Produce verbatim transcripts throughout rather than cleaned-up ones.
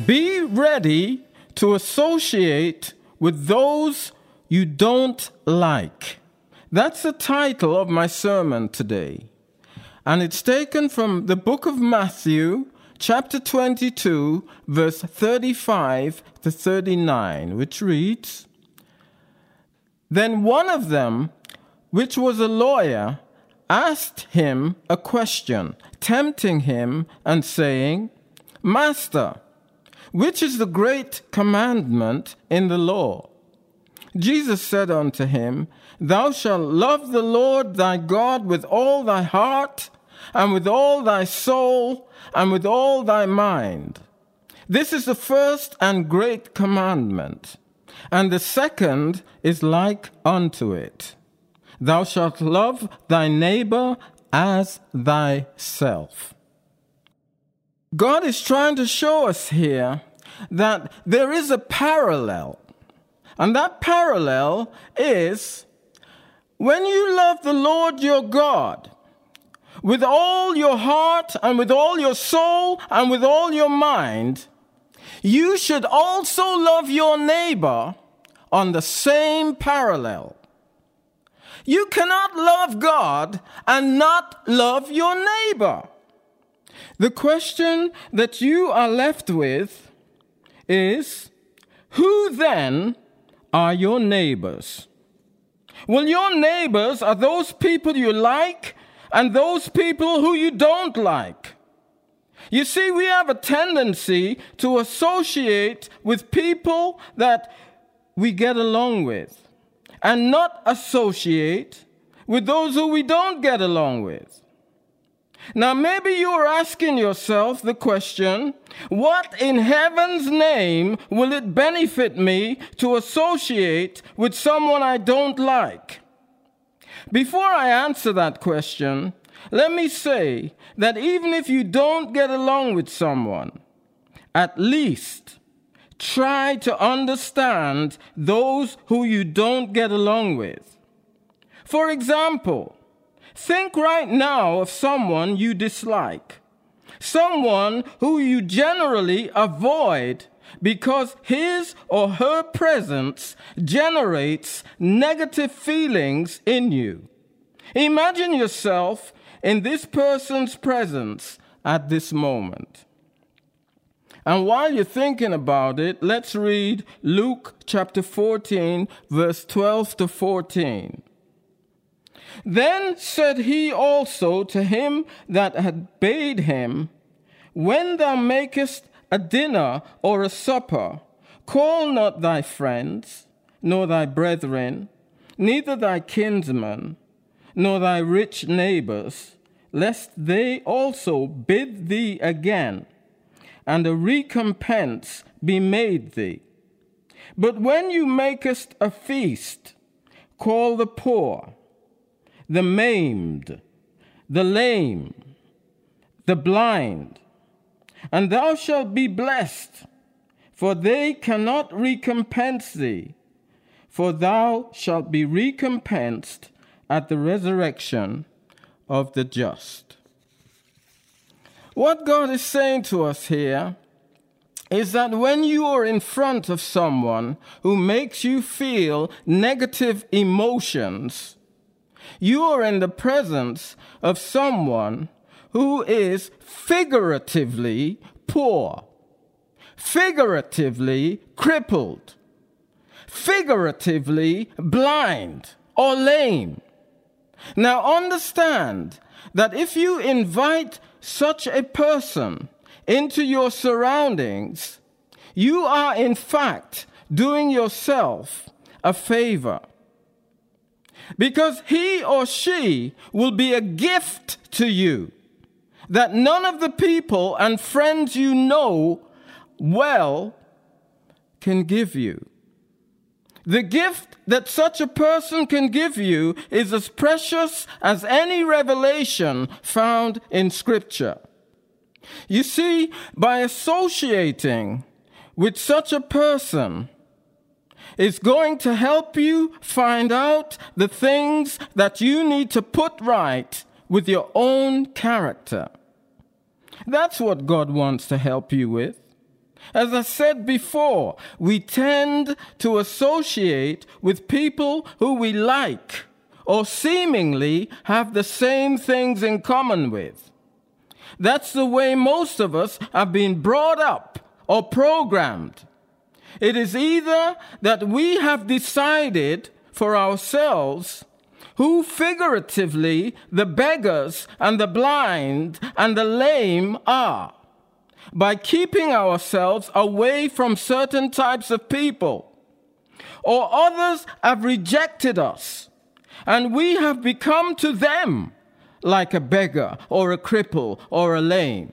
Be ready to associate with those you don't like. That's the title of my sermon today. And it's taken from the book of Matthew, chapter twenty-two, verse thirty-five to thirty-nine, which reads, Then one of them, which was a lawyer, asked him a question, tempting him and saying, Master, which is the great commandment in the law? Jesus said unto him, Thou shalt love the Lord thy God with all thy heart, and with all thy soul, and with all thy mind. This is the first and great commandment. And the second is like unto it. Thou shalt love thy neighbor as thyself. God is trying to show us here that there is a parallel. And that parallel is when you love the Lord your God with all your heart and with all your soul and with all your mind, you should also love your neighbor on the same parallel. You cannot love God and not love your neighbor. The question that you are left with is, who then are your neighbors? Well, your neighbors are those people you like and those people who you don't like. You see, we have a tendency to associate with people that we get along with and not associate with those who we don't get along with. Now, maybe you're asking yourself the question, what in heaven's name will it benefit me to associate with someone I don't like? Before I answer that question, let me say that even if you don't get along with someone, at least try to understand those who you don't get along with. For example, think right now of someone you dislike, someone who you generally avoid because his or her presence generates negative feelings in you. Imagine yourself in this person's presence at this moment. And while you're thinking about it, let's read Luke chapter fourteen, verse twelve to fourteen. Then said he also to him that had bade him, When thou makest a dinner or a supper, call not thy friends, nor thy brethren, neither thy kinsmen, nor thy rich neighbors, lest they also bid thee again, and a recompense be made thee. But when you makest a feast, call the poor, the maimed, the lame, the blind, and thou shalt be blessed, for they cannot recompense thee, for thou shalt be recompensed at the resurrection of the just. What God is saying to us here is that when you are in front of someone who makes you feel negative emotions, you are in the presence of someone who is figuratively poor, figuratively crippled, figuratively blind or lame. Now understand that if you invite such a person into your surroundings, you are in fact doing yourself a favor. Because he or she will be a gift to you that none of the people and friends you know well can give you. The gift that such a person can give you is as precious as any revelation found in Scripture. You see, by associating with such a person, it's going to help you find out the things that you need to put right with your own character. That's what God wants to help you with. As I said before, we tend to associate with people who we like or seemingly have the same things in common with. That's the way most of us have been brought up or programmed. It is either that we have decided for ourselves who figuratively the beggars and the blind and the lame are, by keeping ourselves away from certain types of people, or others have rejected us, and we have become to them like a beggar or a cripple or a lame,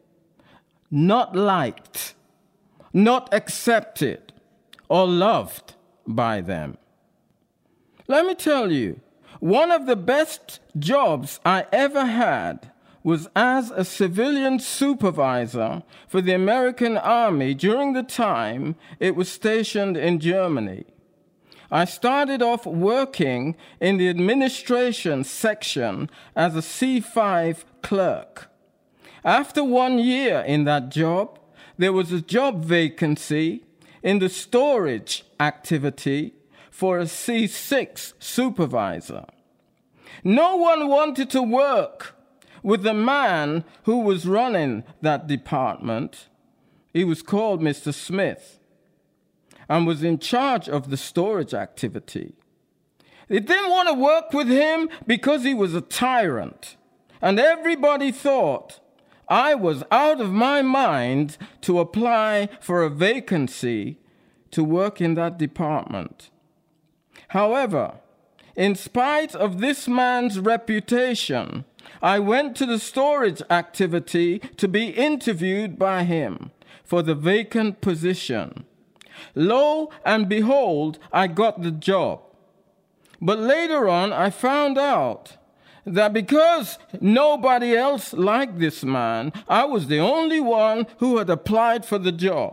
not liked, not accepted, or loved by them. Let me tell you, one of the best jobs I ever had was as a civilian supervisor for the American Army during the time it was stationed in Germany. I started off working in the administration section as a C five clerk. After one year in that job, there was a job vacancy in the storage activity for a C six supervisor. No one wanted to work with the man who was running that department. He was called Mister Smith and was in charge of the storage activity. They didn't want to work with him because he was a tyrant, and everybody thought I was out of my mind to apply for a vacancy to work in that department. However, in spite of this man's reputation, I went to the storage activity to be interviewed by him for the vacant position. Lo and behold, I got the job. But later on, I found out that because nobody else liked this man, I was the only one who had applied for the job.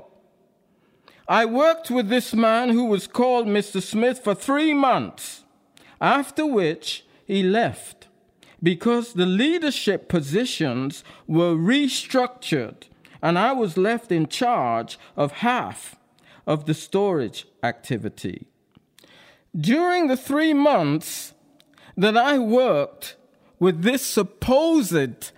I worked with this man who was called Mister Smith for three months, after which he left because the leadership positions were restructured and I was left in charge of half of the storage activity. During the three months that I worked with this supposed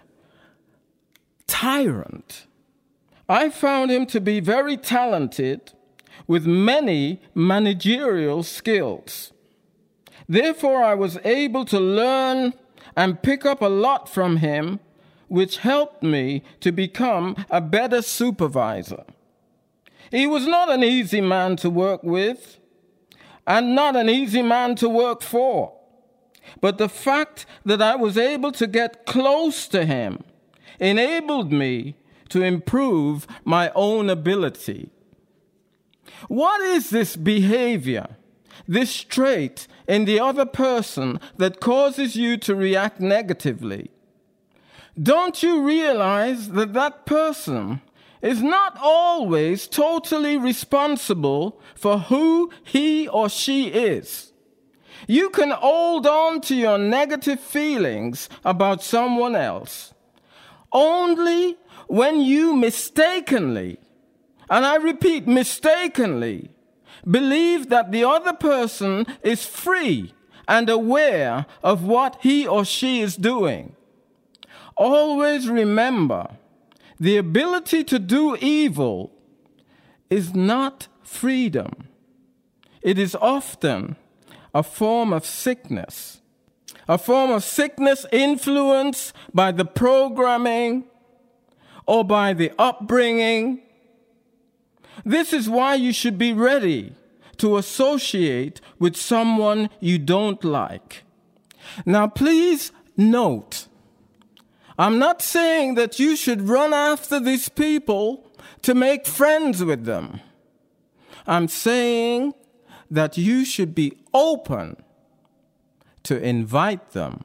tyrant, I found him to be very talented with many managerial skills. Therefore, I was able to learn and pick up a lot from him, which helped me to become a better supervisor. He was not an easy man to work with, and not an easy man to work for. But the fact that I was able to get close to him enabled me to improve my own ability. What is this behavior, this trait in the other person that causes you to react negatively? Don't you realize that that person is not always totally responsible for who he or she is? You can hold on to your negative feelings about someone else only when you mistakenly, and I repeat, mistakenly, believe that the other person is free and aware of what he or she is doing. Always remember, the ability to do evil is not freedom. It is often a form of sickness, a form of sickness influenced by the programming or by the upbringing. This is why you should be ready to associate with someone you don't like. Now, please note, I'm not saying that you should run after these people to make friends with them. I'm saying that you should be open to invite them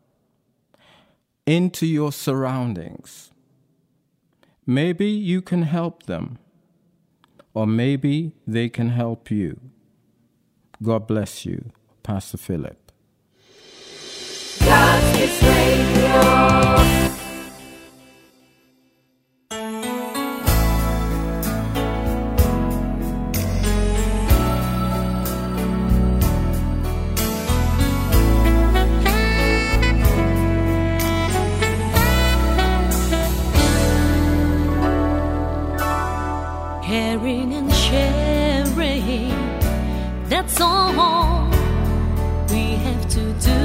into your surroundings. Maybe you can help them, or maybe they can help you. God bless you, Pastor Philip. Gospel Radio. that's all we have to do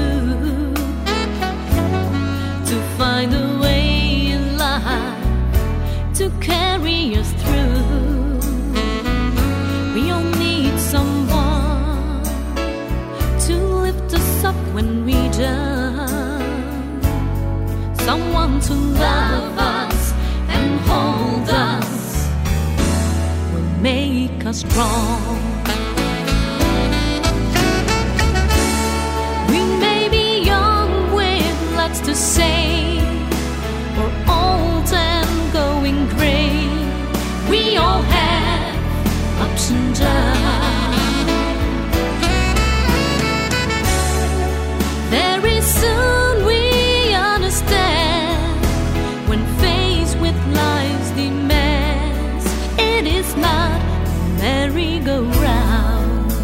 to find a way in life to carry us through. We all need someone to lift us up when we're down, someone to love us and hold us, will make us strong. We may be young with lots to say, or old and going gray. We all have ups and downs. Very soon we understand, when faced with life's demands, it is not a merry-go-round.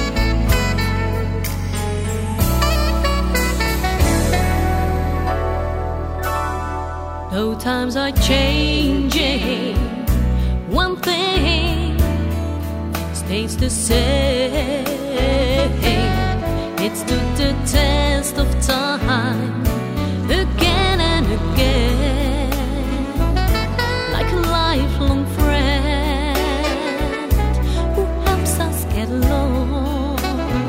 Though times are changing, one thing stays the same. It stood the test of time again and again, like a lifelong friend who helps us get along,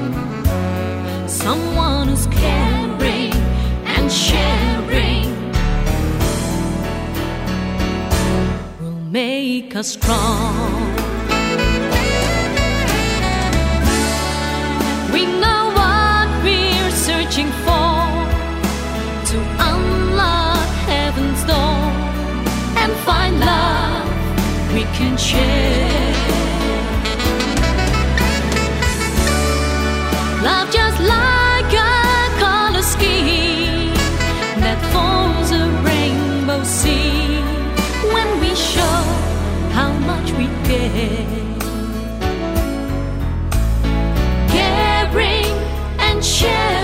someone who's caring and sharing will make us strong. We know what we're searching for, to unlock heaven's door and find love we can share. Love just like a color scheme that forms a rainbow sea when we show how much we care. Caring and sharing